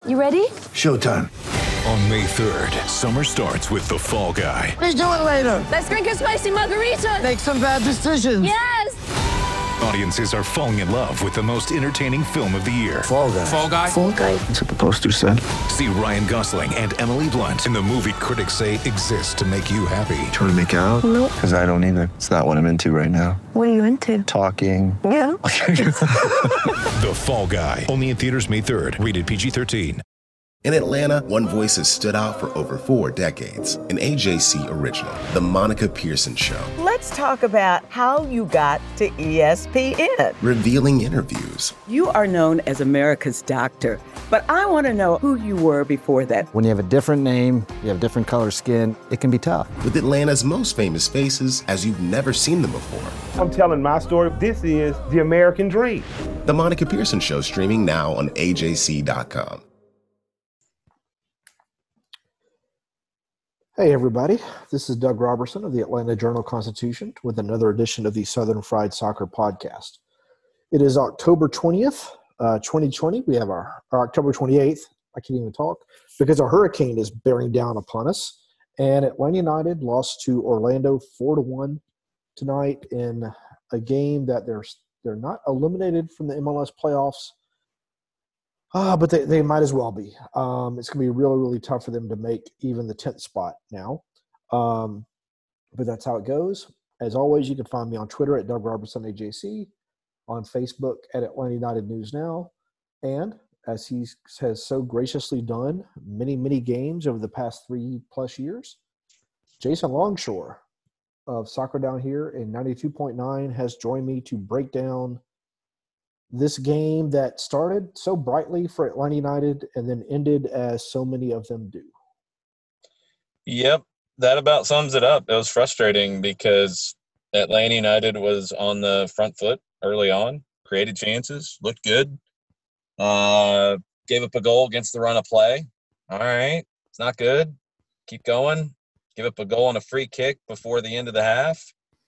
You ready? Showtime. On May 3rd, summer starts with The Fall Guy. Let's do it later. Let's drink a spicy margarita. Make some bad decisions. Yes! Audiences are falling in love with the most entertaining film of the year. Fall Guy. Fall Guy? Fall Guy. That's what the poster said. See Ryan Gosling and Emily Blunt in the movie critics say exists to make you happy. Trying to make it out? Nope. Because I don't either. It's not what I'm into right now. What are you into? Talking. Yeah. The Fall Guy. Only in theaters May 3rd. Rated PG-13. In Atlanta, one voice has stood out for over 4 decades. An AJC original, The Monica Pearson Show. Let's talk about how you got to ESPN. Revealing interviews. You are known as America's doctor, but I want to know who you were before that. When you have a different name, you have different color skin, it can be tough. With Atlanta's most famous faces as you've never seen them before. I'm telling my story. This is the American dream. The Monica Pearson Show, streaming now on AJC.com. Hey everybody, this is Doug Robertson of the Atlanta Journal-Constitution with another edition of the Southern Fried Soccer Podcast. It is October 20th, 2020. We have our October 28th. I can't even talk because a hurricane is bearing down upon us. And Atlanta United lost to Orlando 4-1 tonight in a game that they're not eliminated from the MLS playoffs. But they might as well be. It's going to be really, really tough for them to make even the 10th spot now. But that's how it goes. As always, you can find me on Twitter at Doug Robertson AJC, on Facebook at Atlanta United News Now, and as he has so graciously done many, many games over the past 3+ years, Jason Longshore of Soccer Down Here in 92.9 has joined me to break down this game that started so brightly for Atlanta United and then ended as so many of them do. Yep, that about sums it up. It was frustrating because Atlanta United was on the front foot early on, created chances, looked good, gave up a goal against the run of play. All right, it's not good. Keep going. Give up a goal on a free kick before the end of the half.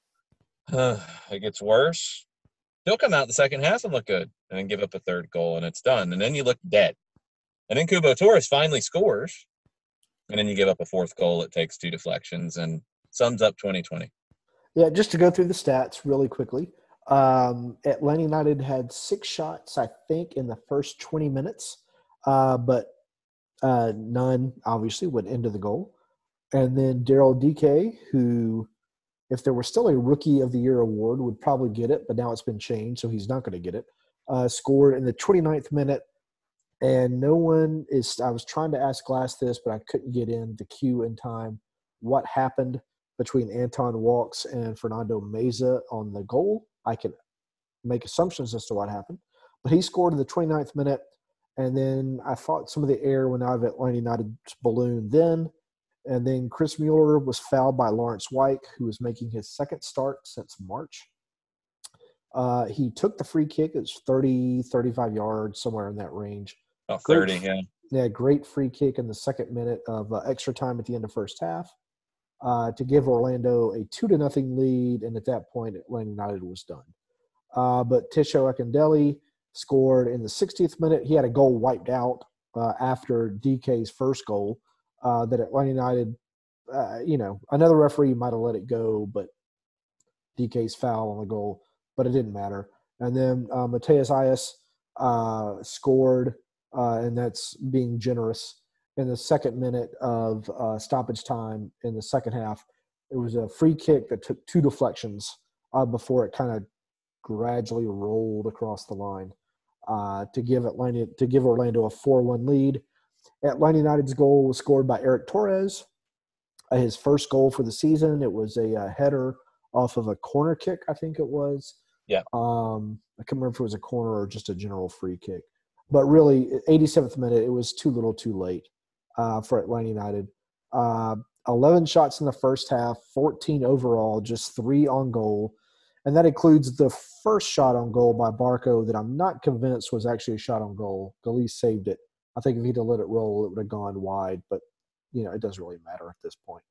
It gets worse. He'll come out the second half and look good and then give up a third goal and it's done. And then you look dead. And then Cubo Torres finally scores. And then you give up a fourth goal. It takes 2 deflections and sums up 2020. Yeah, just to go through the stats really quickly. Atlanta United had 6 shots, I think, in the first 20 minutes. But none, obviously, went into the goal. And then Daryl DK, who – if there were still a Rookie of the Year award, would probably get it, but now it's been changed, so he's not going to get it. Scored in the 29th minute, and no one is – I was trying to ask Glass this, but I couldn't get in the queue in time. What happened between Anton Walks and Fernando Meza on the goal? I can make assumptions as to what happened. But he scored in the 29th minute, and then I thought some of the air went out of Atlanta United's balloon then. And then Chris Mueller was fouled by Lawrence White, who was making his second start since March. He took the free kick. It was 30, 35 yards, somewhere in that range. Oh, 30, yeah. Yeah, great free kick in the second minute of extra time at the end of first half to give Orlando a 2-0 lead, and at that point, Atlanta United was done. But Tisho Akindele scored in the 60th minute. He had a goal wiped out after DK's first goal. That Atlanta United, another referee might have let it go, but DK's foul on the goal, but it didn't matter. And then Mateus Ayas scored, and that's being generous, in the second minute of stoppage time in the second half. It was a free kick that took 2 deflections before it kind of gradually rolled across the line to give Orlando a 4-1 lead. Atlanta United's goal was scored by Eric Torres, his first goal for the season. It was a header off of a corner kick, I think it was. Yeah. I can't remember if it was a corner or just a general free kick. But really, 87th minute, it was too little too late for Atlanta United. 11 shots in the first half, 14 overall, just 3 on goal. And that includes the first shot on goal by Barco that I'm not convinced was actually a shot on goal. Galise saved it. I think if he'd have let it roll, it would have gone wide, but, it doesn't really matter at this point.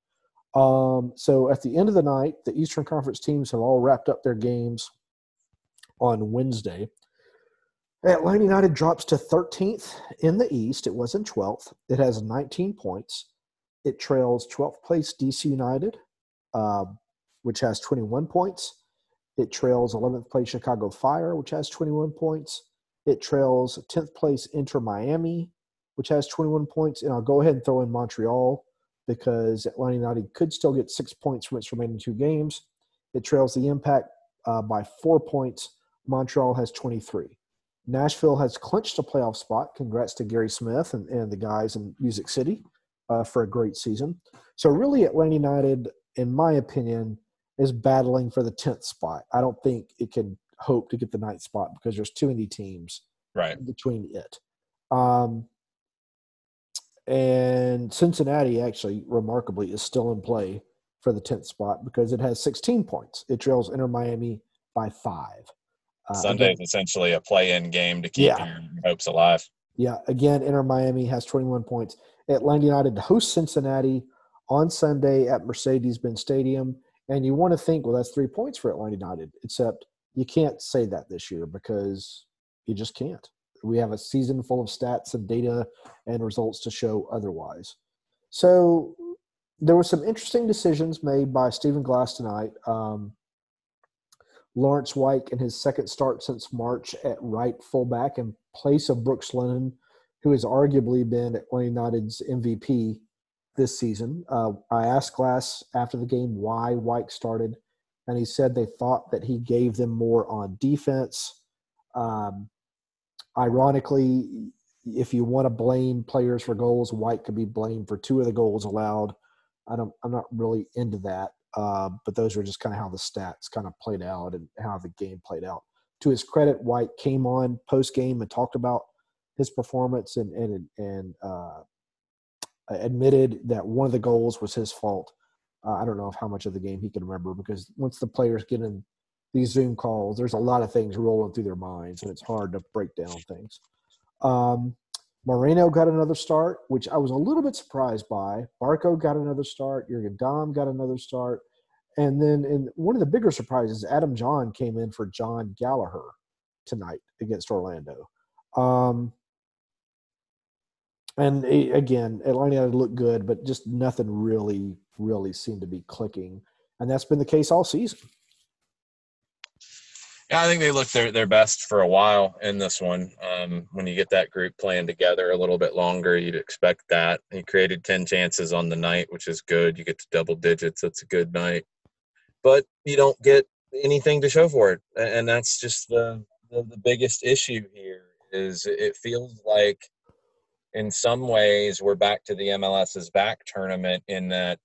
So at the end of the night, the Eastern Conference teams have all wrapped up their games on Wednesday. Atlanta United drops to 13th in the East. It was in 12th. It has 19 points. It trails 12th place DC United, which has 21 points. It trails 11th place Chicago Fire, which has 21 points. It trails 10th place Inter Miami, which has 21 points. And I'll go ahead and throw in Montreal because Atlanta United could still get 6 points from its remaining 2 games. It trails the Impact by 4 points. Montreal has 23. Nashville has clinched a playoff spot. Congrats to Gary Smith and the guys in Music City for a great season. So really Atlanta United, in my opinion, is battling for the 10th spot. I don't think it can hope to get the 9th spot because there's too many teams between it. And Cincinnati actually, remarkably, is still in play for the 10th spot because it has 16 points. It trails Inter Miami by 5. Sunday is essentially a play-in game to keep your hopes alive. Yeah, again, Inter Miami has 21 points. Atlanta United hosts Cincinnati on Sunday at Mercedes-Benz Stadium. And you want to think, well, that's 3 points for Atlanta United, except you can't say that this year because you just can't. We have a season full of stats and data and results to show otherwise. So there were some interesting decisions made by Stephen Glass tonight. Lawrence Weick in his second start since March at right fullback in place of Brooks Lennon, who has arguably been Atlanta United's MVP this season. I asked Glass after the game why Weick started, and he said they thought that he gave them more on defense. Ironically, if you want to blame players for goals, Weick could be blamed for 2 of the goals allowed. I'm not really into that. But those were just kind of how the stats kind of played out and how the game played out. To his credit, White came on post-game and talked about his performance and admitted that one of the goals was his fault. I don't know how much of the game he can remember because once the players get in these Zoom calls, there's a lot of things rolling through their minds, and it's hard to break down things. Moreno got another start, which I was a little bit surprised by. Barco got another start. Jurgen Damm got another start. And then in one of the bigger surprises, Adam John came in for John Gallagher tonight against Orlando. And again, Atlanta United looked good, but just nothing really seemed to be clicking. And that's been the case all season. Yeah, I think they looked their best for a while in this one. When you get that group playing together a little bit longer, you'd expect that. He created 10 chances on the night, which is good. You get to double digits. That's a good night. But you don't get anything to show for it. And that's just the biggest issue here is it feels like in some ways we're back to the MLS's back tournament in that,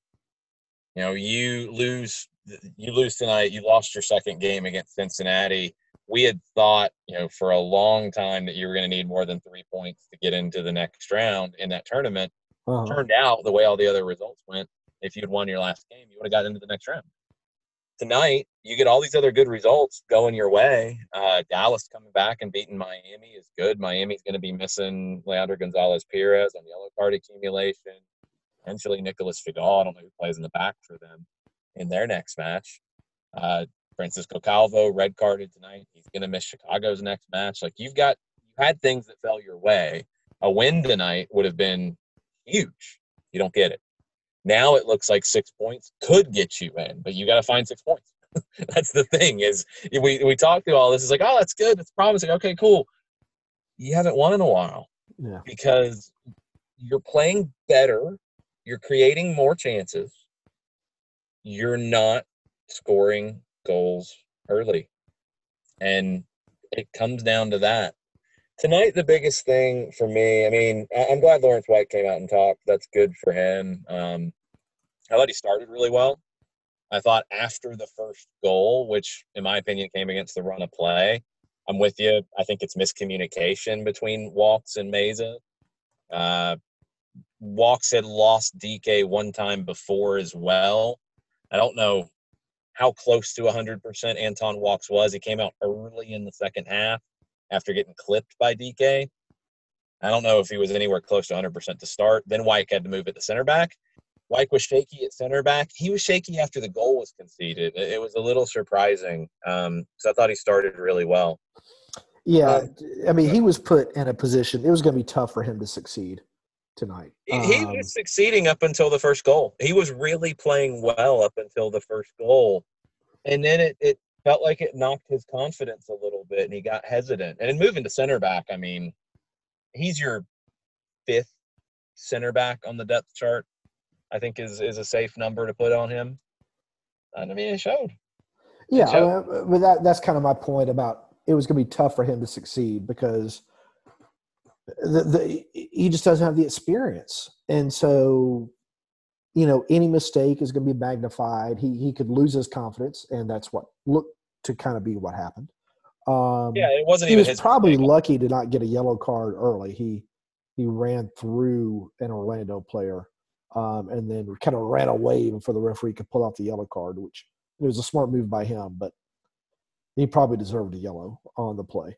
you lose tonight. You lost your second game against Cincinnati. We had thought, for a long time that you were going to need more than 3 points to get into the next round in that tournament. Turned out the way all the other results went, if you'd won your last game, you would have got into the next round. Tonight, you get all these other good results going your way. Dallas coming back and beating Miami is good. Miami's going to be missing Leandro Gonzalez-Perez on yellow card accumulation. Potentially Nicholas Figal. I don't know who plays in the back for them in their next match. Francisco Calvo, red carded tonight. He's going to miss Chicago's next match. Like you had things that fell your way. A win tonight would have been huge. You don't get it. Now it looks like 6 points could get you in, but you got to find 6 points. That's the thing is we talk through all this. It's like, oh, that's good. That's promising. Okay, cool. You haven't won in a while because you're playing better. You're creating more chances. You're not scoring goals early. And it comes down to that. Tonight, the biggest thing for me, I'm glad Lawrence Weick came out and talked. That's good for him. I thought he started really well. I thought after the first goal, which in my opinion came against the run of play, I'm with you. I think it's miscommunication between Walks and Meza. Walks had lost DK one time before as well. I don't know how close to 100% Anton Walks was. He came out early in the second half after getting clipped by DK. I don't know if he was anywhere close to 100% to start. Then Weick had to move at the center back. Weick was shaky at center back. He was shaky after the goal was conceded. It was a little surprising. So I thought he started really well. Yeah, I mean, he was put in a position. It was going to be tough for him to succeed tonight. He was succeeding up until the first goal. He was really playing well up until the first goal. And then it felt like it knocked his confidence a little bit, and he got hesitant. And in moving to center back, I mean, he's your 5th center back on the depth chart, I think is a safe number to put on him. And I mean, it showed. Yeah, but that's kind of my point about it was going to be tough for him to succeed because he just doesn't have the experience. And so, any mistake is going to be magnified. He could lose his confidence, and that's what looked to kind of be what happened. It wasn't he even was probably lucky to not get a yellow card early. He ran through an Orlando player and then kind of ran away before the referee could pull out the yellow card, which it was a smart move by him, but he probably deserved a yellow on the play.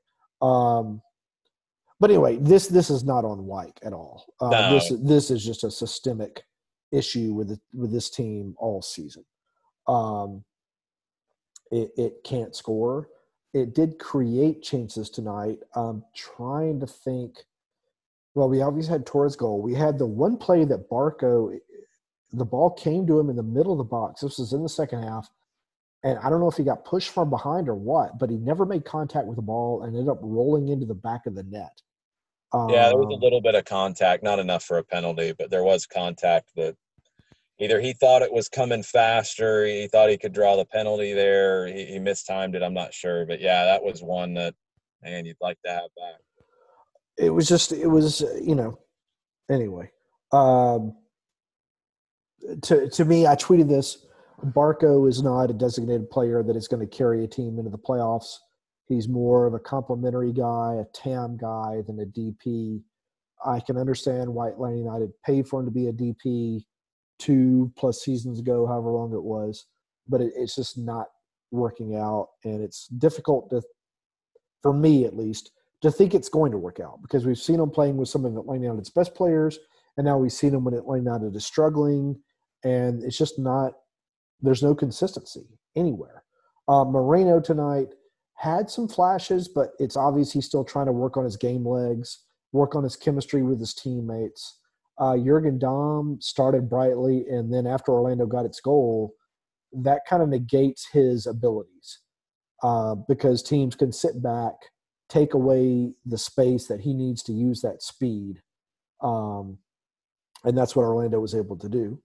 But anyway, this is not on Wyke at all. No. This is just a systemic issue with this team all season. It can't score. It did create chances tonight. I'm trying to think. Well, we obviously had Torres' goal. We had the one play that Barco, the ball came to him in the middle of the box. This was in the second half. And I don't know if he got pushed from behind or what, but he never made contact with the ball and ended up rolling into the back of the net. Yeah, there was a little bit of contact, not enough for a penalty, but there was contact that either he thought it was coming faster, he thought he could draw the penalty there, he mistimed it, I'm not sure. But, yeah, that was one that, man, you'd like to have back. Anyway. To me, I tweeted this. Barco is not a designated player that is going to carry a team into the playoffs. He's more of a complimentary guy, a TAM guy than a DP. I can understand why Atlanta United paid for him to be a DP 2+ seasons ago, however long it was, but it's just not working out, and it's difficult for me at least, to think it's going to work out because we've seen him playing with some of Atlanta United's best players, and now we've seen him when Atlanta United is struggling, and it's just not – there's no consistency anywhere. Moreno tonight had some flashes, but it's obvious he's still trying to work on his game legs, work on his chemistry with his teammates. Jurgen Damm started brightly, and then after Orlando got its goal, that kind of negates his abilities because teams can sit back, take away the space that he needs to use that speed. And that's what Orlando was able to do.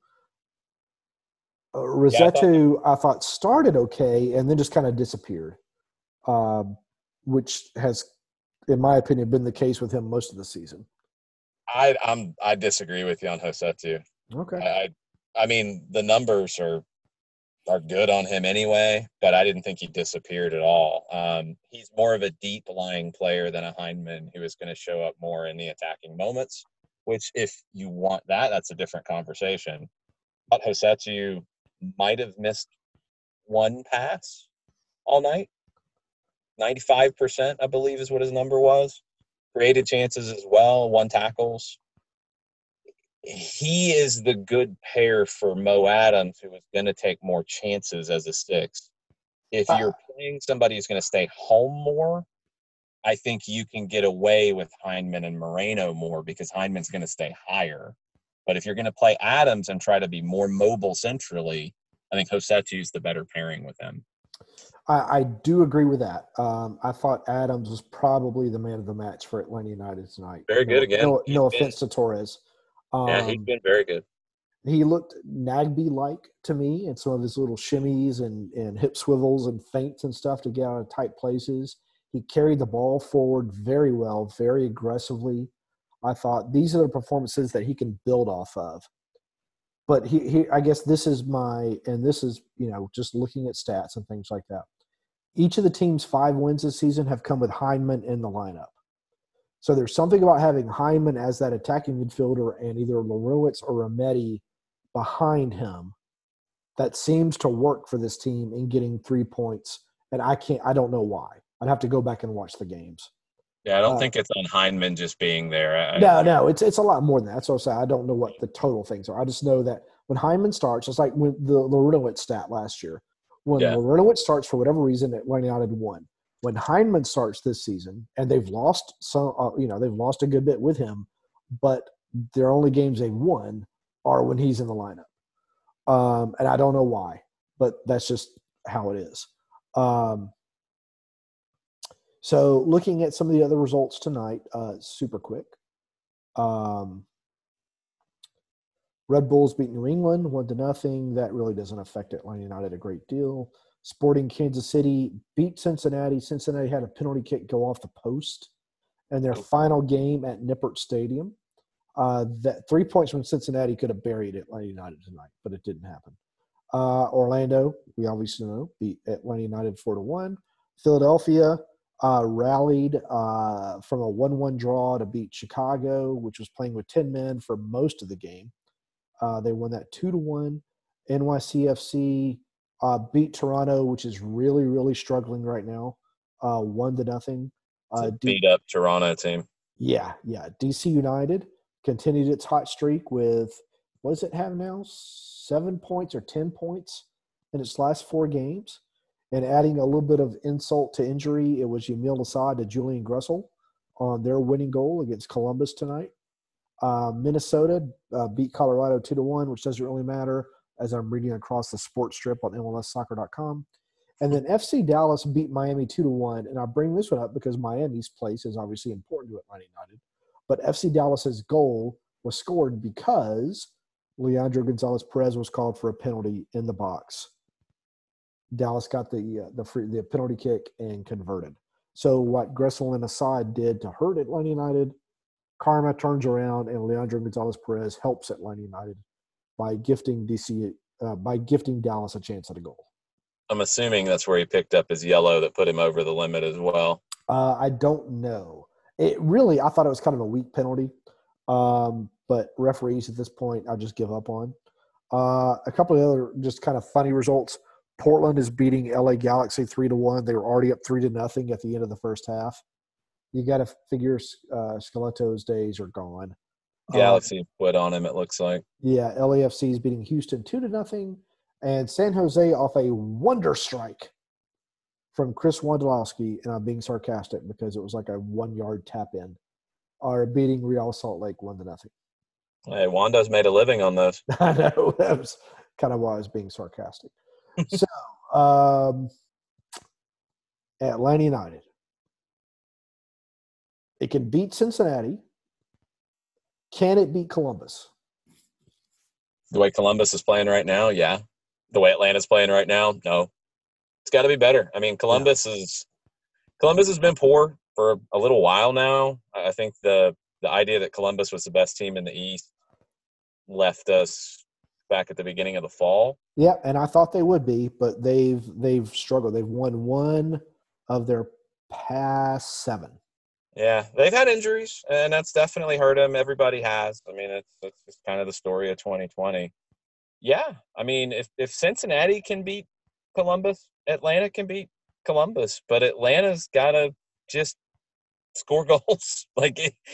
Rossetto, I thought started okay and then just kind of disappeared, which has, in my opinion, been the case with him most of the season. I disagree with you on Rossetto. Okay. I mean, the numbers are good on him anyway, but I didn't think he disappeared at all. He's more of a deep lying player than a Heinemann who is going to show up more in the attacking moments, which if you want that's a different conversation. But Rossetto might have missed one pass all night. 95%, I believe, is what his number was. Created chances as well, 1 tackles. He is the good pair for Mo Adams, who is going to take more chances as a 6. If you're playing somebody who's going to stay home more, I think you can get away with Heinemann and Moreno more because Heinemann's going to stay higher. But if you're going to play Adams and try to be more mobile centrally, I think Rossetto's the better pairing with him. I do agree with that. I thought Adams was probably the man of the match for Atlanta United tonight. Very good again. No offense to Torres. He's been very good. He looked Nagbe-like to me in some of his little shimmies and hip swivels and feints and stuff to get out of tight places. He carried the ball forward very well, very aggressively. I thought these are the performances that he can build off of. But I guess this is just looking at stats and things like that. Each of the team's 5 wins this season have come with Heinemann in the lineup. So there's something about having Heinemann as that attacking midfielder and either Larowitz or Rometty behind him that seems to work for this team in getting 3 points. And I don't know why. I'd have to go back and watch the games. Yeah, I don't think it's on Heinemann just being there. No, it's a lot more than that. That's what I'm saying. I don't know what the total things are. I just know that when Heinemann starts, it's like when the Larowitz stat last year. When Larowitz starts, for whatever reason, Atlanta United won. When Heineman starts this season, and they've lost they've lost a good bit with him, but their only games they've won are when he's in the lineup. And I don't know why, but that's just how it is. So looking at some of the other results tonight, super quick. Red Bulls beat New England 1-0. That really doesn't affect Atlanta United a great deal. Sporting Kansas City beat Cincinnati. Cincinnati had a penalty kick go off the post in their final game at Nippert Stadium. That 3 points from Cincinnati could have buried Atlanta United tonight, but it didn't happen. Orlando, we obviously know, beat Atlanta United 4-1. Philadelphia rallied from a 1-1 draw to beat Chicago, which was playing with 10 men for most of the game. They won that 2-1. NYCFC beat Toronto, which is really, really struggling right now, 1-0. Beat up Toronto team. Yeah. DC United continued its hot streak with, what does it have now? 7 points or 10 points in its last 4 games. And adding a little bit of insult to injury, it was Yamil Assad to Julian Gressel on their winning goal against Columbus tonight. Minnesota beat Colorado 2-1, which doesn't really matter as I'm reading across the sports strip on MLSsoccer.com. And then FC Dallas beat Miami 2-1. And I bring this one up because Miami's place is obviously important to Atlanta United. But FC Dallas's goal was scored because Leandro Gonzalez-Perez was called for a penalty in the box. Dallas got the penalty kick and converted. So what Gressel and Assad did to hurt Atlanta United, karma turns around and Leandro Gonzalez-Perez helps Atlanta United by gifting Dallas a chance at a goal. I'm assuming that's where he picked up his yellow that put him over the limit as well. I don't know. I thought it was kind of a weak penalty, but referees at this point I just give up on. A couple of other just kind of funny results. Portland is beating LA Galaxy 3-1. They were already up 3-0 at the end of the first half. You got to figure Scalotto's days are gone. Galaxy put on him, it looks like. Yeah, LAFC is beating Houston 2-0. And San Jose off a wonder strike from Chris Wondolowski, and I'm being sarcastic because it was like a 1-yard tap in, are beating Real Salt Lake 1-0. Hey, Wanda's made a living on those. I know. That was kind of why I was being sarcastic. So, Atlanta United. It can beat Cincinnati. Can it beat Columbus? The way Columbus is playing right now, yeah. The way Atlanta's playing right now, no. It's got to be better. I mean, Columbus has been poor for a little while now. I think the idea that Columbus was the best team in the East left us back at the beginning of the fall. Yeah, and I thought they would be, but they've struggled. They've won 1 of their past 7. Yeah, they've had injuries, and that's definitely hurt them. Everybody has. I mean, it's just kind of the story of 2020. Yeah, I mean, if Cincinnati can beat Columbus, Atlanta can beat Columbus, but Atlanta's got to just score goals. Like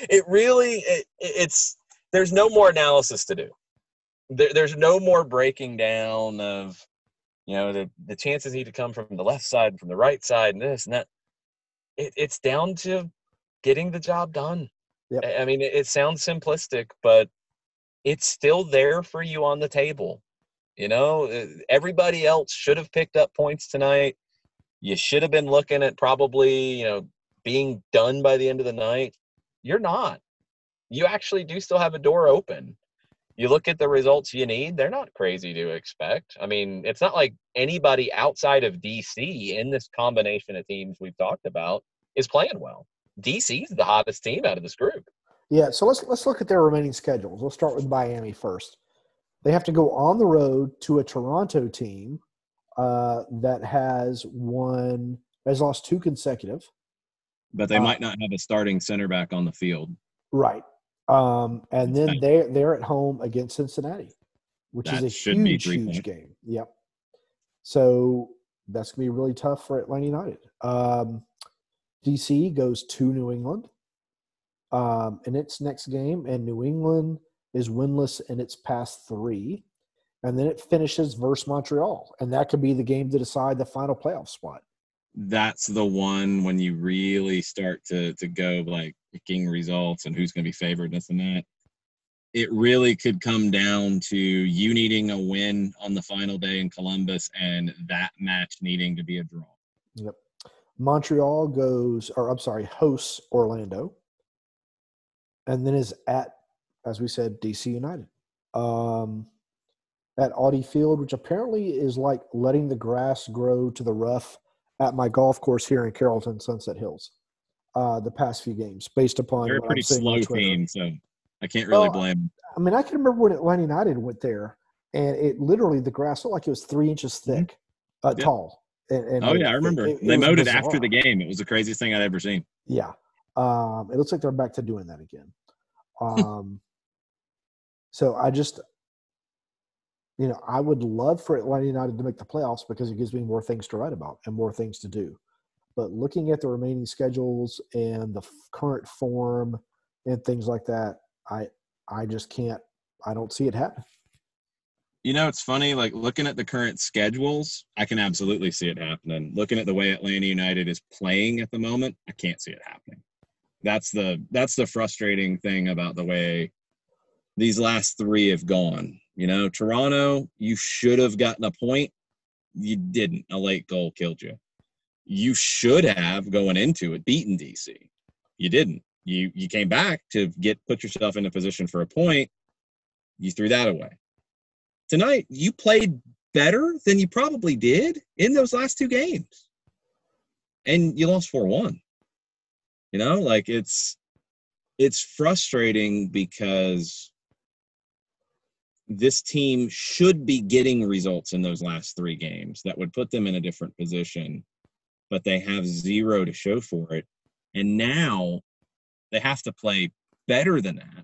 it's there's no more analysis to do. There's no more breaking down of, the chances need to come from the left side and from the right side and this and that. It's down to getting the job done. Yep. I mean, it sounds simplistic, but it's still there for you on the table. Everybody else should have picked up points tonight. You should have been looking at probably, being done by the end of the night. You're not. You actually do still have a door open. You look at the results you need, they're not crazy to expect. I mean, it's not like anybody outside of DC in this combination of teams we've talked about is playing well. DC's the hottest team out of this group. Yeah, so let's look at their remaining schedules. Let's start with Miami first. They have to go on the road to a Toronto team that has lost 2 consecutive. But they might not have a starting center back on the field. Right. And then they're at home against Cincinnati, which is a huge game. Yep. So that's going to be really tough for Atlanta United. DC goes to New England in its next game, and New England is winless in its past 3. And then it finishes versus Montreal, and that could be the game to decide the final playoff spot. that's the one when you really start to go like picking results and who's going to be favored, this and that. It really could come down to you needing a win on the final day in Columbus and that match needing to be a draw. Yep. Montreal hosts Orlando, and then is at, as we said, DC United. At Audi Field, which apparently is like letting the grass grow to the rough at my golf course here in Carrollton, Sunset Hills, the past few games, based upon They're a what pretty I'm seeing slow on Twitter. team, so I can't really blame them. I mean, I can remember when Atlanta United went there, and it literally, the grass looked like it was 3 inches thick, tall. And I remember. They mowed it after the game. It was the craziest thing I'd ever seen. Yeah. It looks like they're back to doing that again. So I just – I would love for Atlanta United to make the playoffs because it gives me more things to write about and more things to do. But looking at the remaining schedules and the current form and things like that, I just can't – I don't see it happening. It's funny, like looking at the current schedules, I can absolutely see it happening. Looking at the way Atlanta United is playing at the moment, I can't see it happening. That's the frustrating thing about the way these last three have gone. Toronto, you should have gotten a point. You didn't. A late goal killed you. You should have, going into it, beaten DC. You didn't. You came back to put yourself in a position for a point. You threw that away. Tonight, you played better than you probably did in those last two games. And you lost 4-1. It's frustrating because this team should be getting results in those last three games that would put them in a different position, but they have zero to show for it. And now they have to play better than that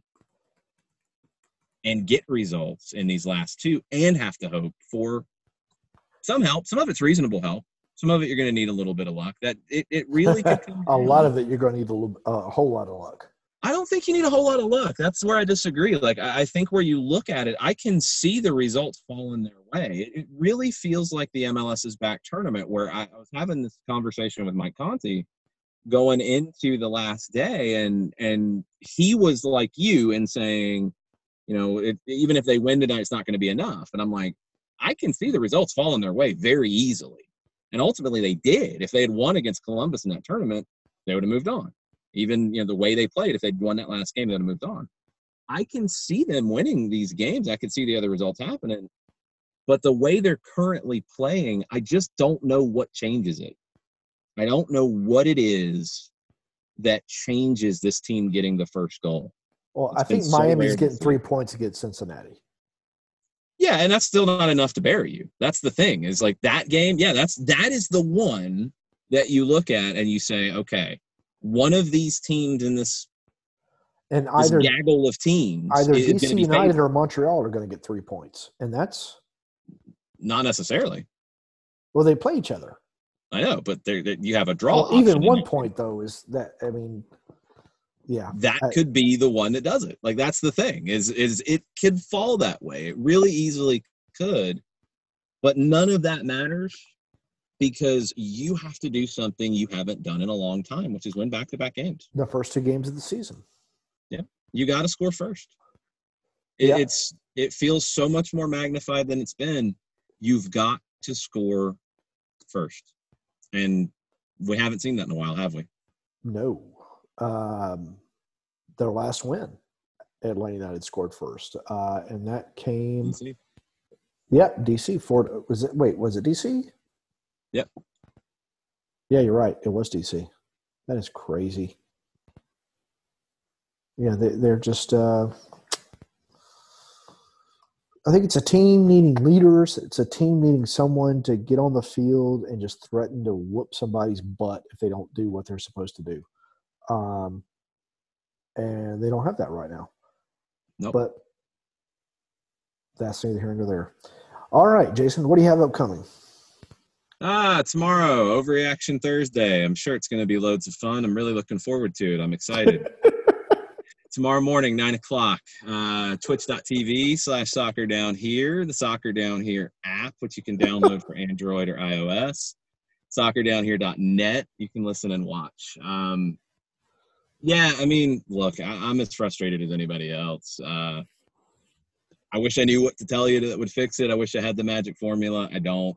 and get results in these last two and have to hope for some help. Some of it's reasonable help. Some of it you're going to need a little bit of luck. That it really could come a lot of it you're going to need a whole lot of luck. I don't think you need a whole lot of luck. That's where I disagree. Like, I think where you look at it, I can see the results falling their way. It really feels like the MLS's back tournament where I was having this conversation with Mike Conti going into the last day, and he was like you in saying, even if they win tonight, it's not going to be enough. And I'm like, I can see the results falling their way very easily. And ultimately they did. If they had won against Columbus in that tournament, they would have moved on. Even, the way they played, if they'd won that last game, they would have moved on. I can see them winning these games. I can see the other results happening. But the way they're currently playing, I just don't know what changes it. I don't know what it is that changes this team getting the first goal. Well, I think Miami's getting 3 points against Cincinnati. Yeah, and that's still not enough to bury you. That's the thing, is like that game, that is the one that you look at and you say, okay, one of these teams in this gaggle of teams, either DC United or Montreal are going to get 3 points, and that's not necessarily. Well, they play each other. I know, but you have a draw. Well, even 1 point though is that. I mean, yeah, that could be the one that does it. Like that's the thing is it could fall that way. It really easily could, but none of that matters. Because you have to do something you haven't done in a long time, which is win back-to-back games. The first 2 games of the season. Yeah, you got to score first. It feels so much more magnified than it's been. You've got to score first, and we haven't seen that in a while, have we? No. Their last win, Atlanta United scored first, and that came. DC. Yeah, DC. Was it DC? Yep. Yeah, you're right. It was DC. That is crazy. Yeah, they're just I think it's a team needing leaders. It's a team needing someone to get on the field and just threaten to whoop somebody's butt if they don't do what they're supposed to do. And they don't have that right now. Nope. But that's neither here nor there. All right, Jason, what do you have upcoming? Tomorrow, Overreaction Thursday. I'm sure it's going to be loads of fun. I'm really looking forward to it. I'm excited. Tomorrow morning, 9 o'clock, twitch.tv/Soccer Down Here, the Soccer Down Here app, which you can download for Android or iOS. soccerdownhere.net. You can listen and watch. Yeah, I mean, look, I'm as frustrated as anybody else. I wish I knew what to tell you that would fix it. I wish I had the magic formula. I don't.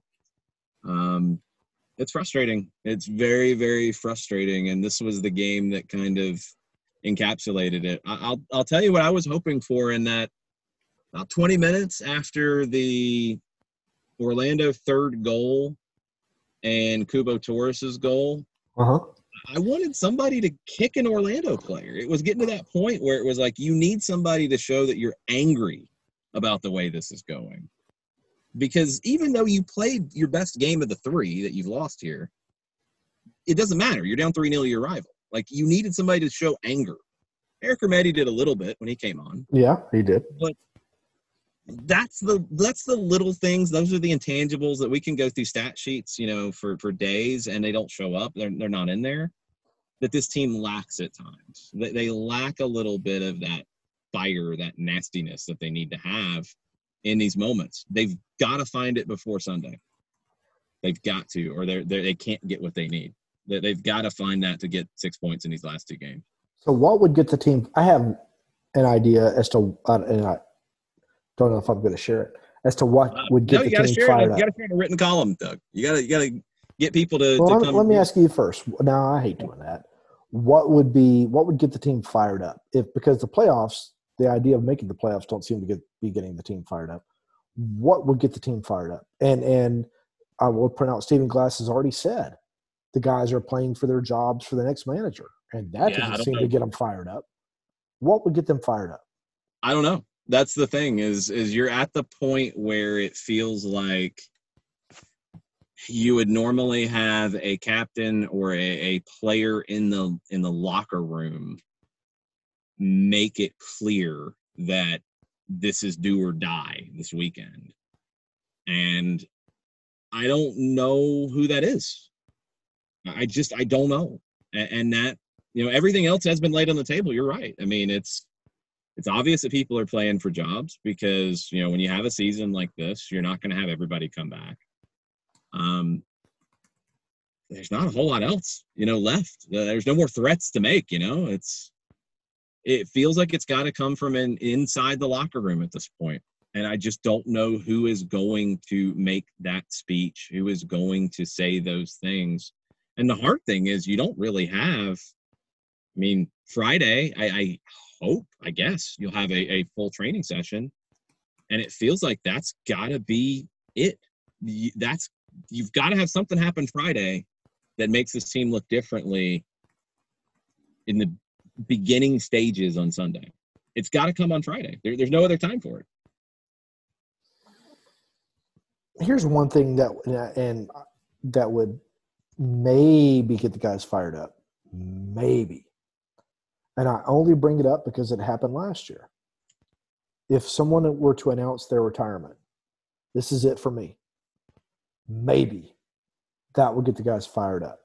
It's frustrating. It's very, very frustrating. And this was the game that kind of encapsulated it. I'll tell you what I was hoping for in that about 20 minutes after the Orlando third goal and Kubo Torres's goal. I wanted somebody to kick an Orlando player. It was getting to that point where it was like, you need somebody to show that you're angry about the way this is going. Because even though you played your best game of the three that you've lost here, it doesn't matter. You're down 3-0 to your rival. Like, you needed somebody to show anger. Eric Hermeti did a little bit when he came on. Yeah, he did. But that's the little things. Those are the intangibles that we can go through stat sheets, for days, and they don't show up. They're not in there. That this team lacks at times. They lack a little bit of that fire, that nastiness that they need to have in these moments. They've got to find it before Sunday. They've got to, or they can't get what they need. They've got to find that to get 6 points in these last two games. So what would get the team – I have an idea as to and I don't know if I'm going to share it, as to what would get the team fired up. You got to share it in a written column, Doug. You got to get people to Well, come. let me ask you first. Now, I hate doing that. What would get the team fired up? Because the playoffs, the idea of making the playoffs don't seem to be getting the team fired up. What would get the team fired up? And I will point out, Stephen Glass has already said the guys are playing for their jobs for the next manager, and that doesn't seem to get them fired up. What would get them fired up? I don't know. That's the thing is you're at the point where it feels like you would normally have a captain or a player in the locker room make it clear that this is do or die this weekend. And I don't know who that is. I don't know. And that, everything else has been laid on the table. You're right. I mean, it's obvious that people are playing for jobs because, when you have a season like this, you're not going to have everybody come back. There's not a whole lot else, left. There's no more threats to make, it feels like it's got to come from inside the locker room at this point. And I just don't know who is going to make that speech, who is going to say those things. And the hard thing is you don't really have, Friday, I guess you'll have a full training session. And it feels like that's got to be it. You've got to have something happen Friday that makes this team look differently in the beginning stages on Sunday. It's got to come on Friday. There's no other time for it. Here's one thing that would maybe get the guys fired up. Maybe. And I only bring it up because it happened last year. If someone were to announce their retirement, this is it for me. Maybe that would get the guys fired up.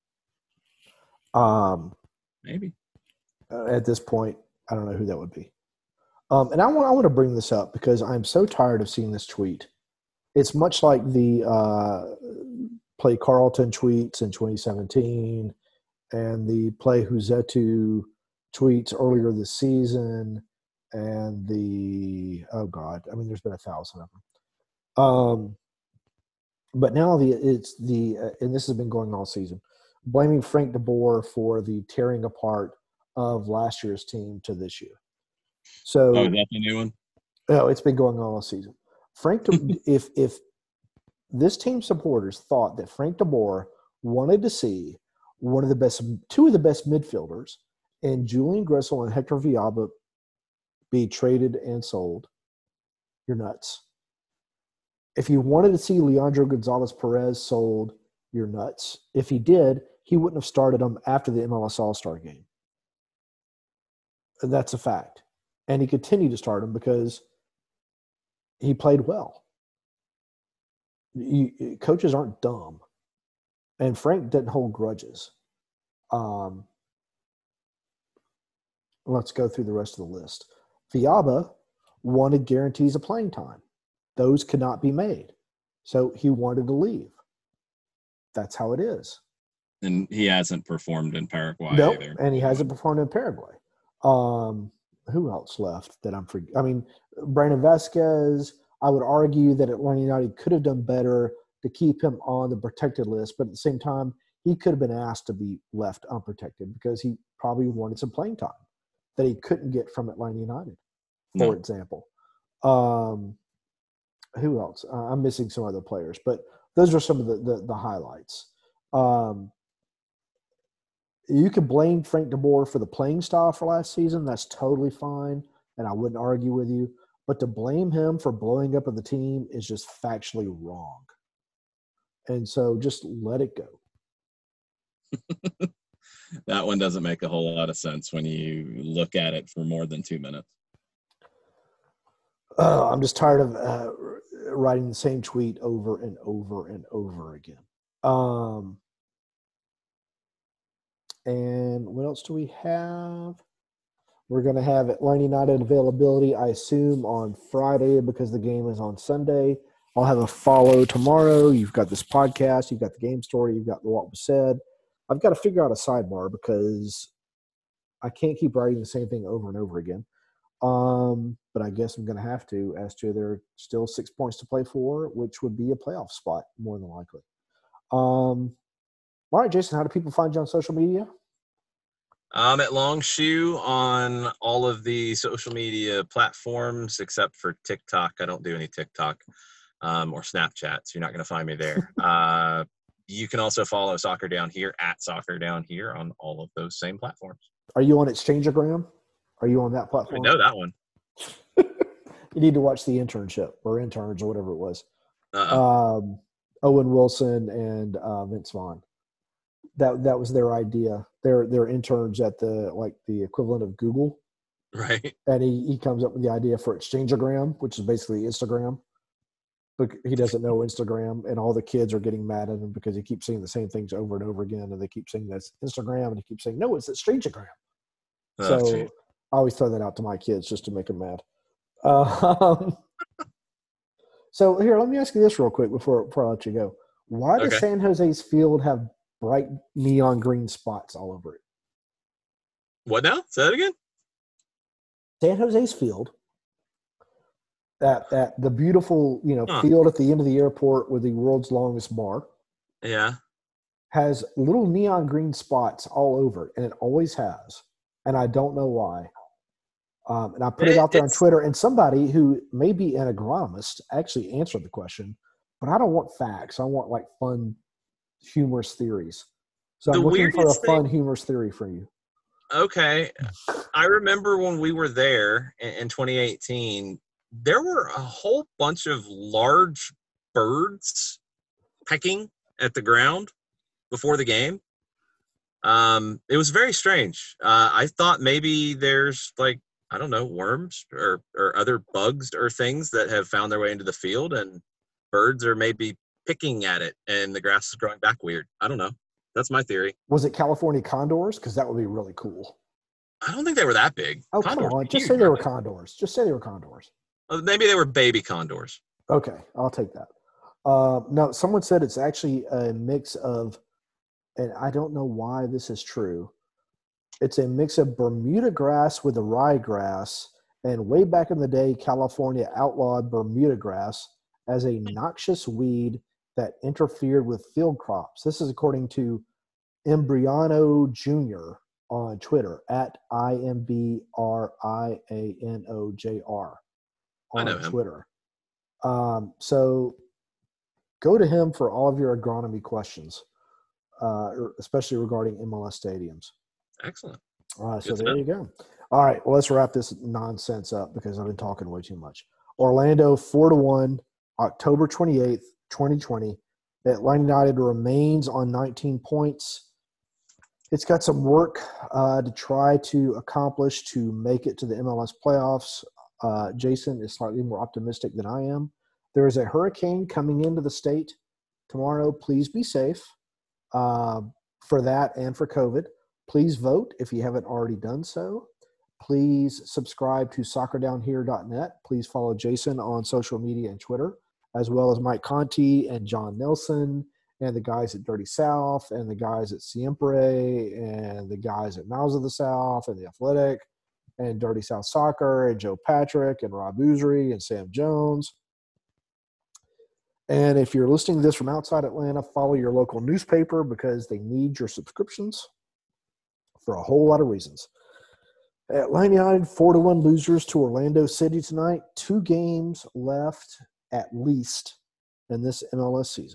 Maybe. At this point, I don't know who that would be. And I want to bring this up because I'm so tired of seeing this tweet. It's much like the Play Carlton tweets in 2017 and the Play Huzetu tweets earlier this season and there's been 1,000 of them. But now and this has been going all season, blaming Frank DeBoer for the tearing apart of last year's team to this year. So, is that the new one? No, it's been going on all season. If this team supporters thought that Frank DeBoer wanted to see two of the best midfielders, and Julian Gressel and Hector Villalba be traded and sold, you're nuts. If you wanted to see Leandro Gonzalez-Perez sold, you're nuts. If he did, he wouldn't have started him after the MLS All-Star game. And that's a fact. And he continued to start him because he played well. Coaches aren't dumb. And Frank didn't hold grudges. Let's go through the rest of the list. Villalba wanted guarantees of playing time. Those could not be made. So he wanted to leave. That's how it is. And he hasn't performed in Paraguay Nope, either. and he hasn't performed in Paraguay. Who else left that I'm forgetting? I mean, Brandon Vasquez, I would argue that Atlanta United could have done better to keep him on the protected list, but at the same time, he could have been asked to be left unprotected because he probably wanted some playing time that he couldn't get from Atlanta United, for example. Who else? I'm missing some other players, but those are some of the highlights. You could blame Frank de Boer for the playing style for last season. That's totally fine, and I wouldn't argue with you. But to blame him for blowing up of the team is just factually wrong. And so just let it go. That one doesn't make a whole lot of sense when you look at it for more than 2 minutes. I'm just tired of writing the same tweet over and over and over again. And what else do we have? We're going to have Atlanta United availability, I assume, on Friday because the game is on Sunday. I'll have a follow tomorrow. You've got this podcast. You've got the game story. You've got what was said. I've got to figure out a sidebar because I can't keep writing the same thing over and over again. But I guess I'm going to have to, as to there are still 6 points to play for, which would be a playoff spot more than likely. All right, Jason, how do people find you on social media? I'm at Longshoe on all of the social media platforms except for TikTok. I don't do any TikTok or Snapchat, so you're not going to find me there. You can also follow Soccer Down Here at Soccer Down Here on all of those same platforms. Are you on Exchangeogram? Are you on that platform? I know that one. You need to watch The Internship or Interns or whatever it was. Uh-oh. Owen Wilson and Vince Vaughn. That was their idea. They're interns at the equivalent of Google. Right. And he comes up with the idea for Exchangeogram, which is basically Instagram. But he doesn't know Instagram, and all the kids are getting mad at him because he keeps saying the same things over and over again, and they keep saying that's Instagram, and he keeps saying, no, it's Exchangeogram. So I always throw that out to my kids just to make them mad. So here, let me ask you this real quick before I let you go. Why does San Jose's field have bright neon green spots all over it? What now? Say that again? San Jose's field, that the beautiful field at the end of the airport with the world's longest bar. Yeah. Has little neon green spots all over it, and it always has. And I don't know why. And I put it out there on Twitter, and somebody who may be an agronomist actually answered the question, but I don't want facts. I want fun, humorous theories. So I'm looking for a fun, humorous theory for you. Okay. I remember when we were there in 2018, there were a whole bunch of large birds pecking at the ground before the game. It was very strange. I thought maybe there's I don't know, worms or other bugs or things that have found their way into the field, and birds are maybe picking at it and the grass is growing back weird. I don't know. That's my theory. Was it California condors? Because that would be really cool. I don't think they were that big. Oh, condors come on. Just say they were condors. Just say they were condors. Maybe they were baby condors. Okay, I'll take that. No, someone said it's actually a mix of, and I don't know why this is true, it's a mix of Bermuda grass with the ryegrass, and way back in the day, California outlawed Bermuda grass as a noxious weed that interfered with field crops. This is according to Embriano Jr. on Twitter, at IMBRIANOJR on Twitter. So go to him for all of your agronomy questions, especially regarding MLS stadiums. Excellent. So there you go. All right, well, let's wrap this nonsense up because I've been talking way too much. Orlando 4-1, October 28th, 2020. Atlanta United remains on 19 points. It's got some work to try to accomplish to make it to the MLS playoffs. Jason is slightly more optimistic than I am. There is a hurricane coming into the state tomorrow. Please be safe for that and for COVID. Please vote if you haven't already done so. Please subscribe to soccerdownhere.net. Please follow Jason on social media and Twitter, as well as Mike Conti and John Nelson and the guys at Dirty South, and the guys at Siempre, and the guys at Mouths of the South, and The Athletic, and Dirty South Soccer, and Joe Patrick, and Rob Usry, and Sam Jones. And if you're listening to this from outside Atlanta, follow your local newspaper because they need your subscriptions for a whole lot of reasons. Atlanta United 4-1 losers to Orlando City tonight. 2 games left at least in this MLS season.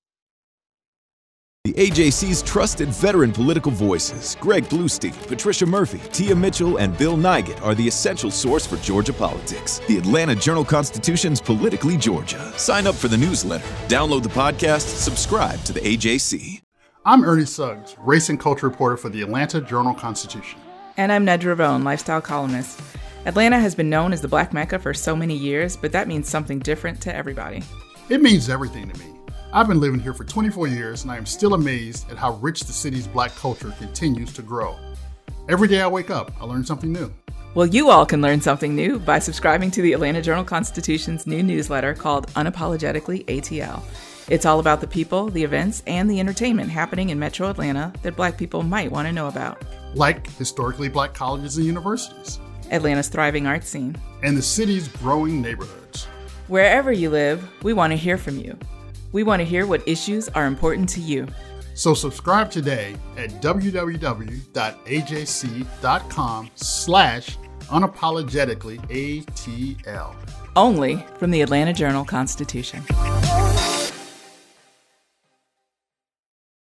The AJC's trusted veteran political voices, Greg Bluestein, Patricia Murphy, Tia Mitchell, and Bill Nygut, are the essential source for Georgia politics. The Atlanta Journal-Constitution's Politically Georgia. Sign up for the newsletter, download the podcast, subscribe to the AJC. I'm Ernie Suggs, race and culture reporter for the Atlanta Journal-Constitution. And I'm Nedra Ravone, lifestyle columnist. Atlanta has been known as the Black Mecca for so many years, but that means something different to everybody. It means everything to me. I've been living here for 24 years, and I am still amazed at how rich the city's Black culture continues to grow. Every day I wake up, I learn something new. Well, you all can learn something new by subscribing to the Atlanta Journal-Constitution's new newsletter called Unapologetically ATL. It's all about the people, the events, and the entertainment happening in Metro Atlanta that Black people might want to know about. Like historically Black colleges and universities. Atlanta's thriving art scene. And the city's growing neighborhoods. Wherever you live, we want to hear from you. We want to hear what issues are important to you. So subscribe today at www.ajc.com/unapologeticallyatl. Only from the Atlanta Journal-Constitution.